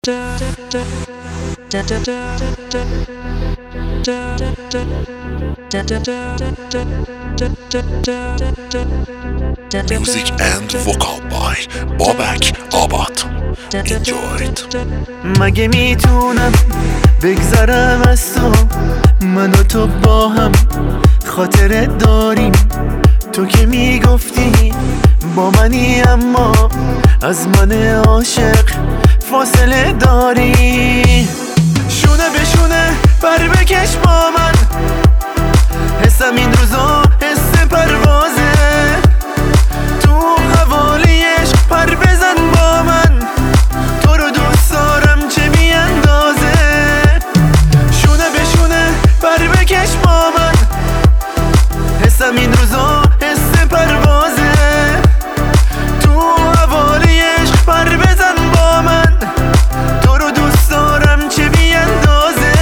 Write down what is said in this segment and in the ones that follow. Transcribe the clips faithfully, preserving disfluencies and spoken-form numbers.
Music and vocal by Babak Abad. Enjoy it. مگه میتونم بگذرم از تو؟ من و تو با هم خاطره داریم. تو که میگفتی با منی اما از من عاشق فاصله داری. شونه به شونه بر بکش با من، حسم این روزا حس پروازه. تو حوالیش پر بزن با من، تو رو دوست دارم چه میاندازه. شونه به شونه بر بکش با من، حسم این روزا حس پروازه. تو حوالیش پر بزن با من، تو رو دوست دارم چه میاندازه.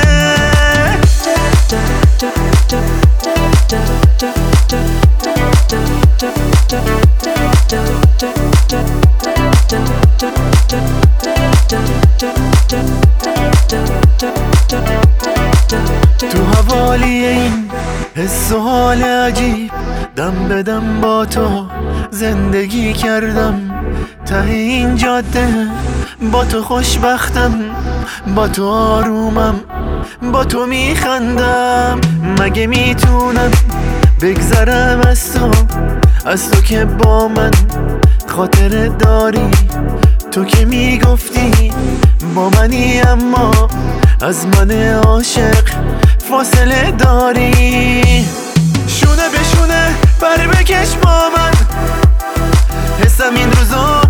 تو حوالی این حس و حال عجیب، دم به دم با تو زندگی کردم. ته این جاده با تو خوشبختم، با تو آرومم، با تو میخندم. مگه میتونم بگذرم از تو؟ از تو که با من خاطره داری. تو که میگفتی با منی اما از من عاشق فاصله داری. شونه به شونه بر بکش با من، حسم این روزا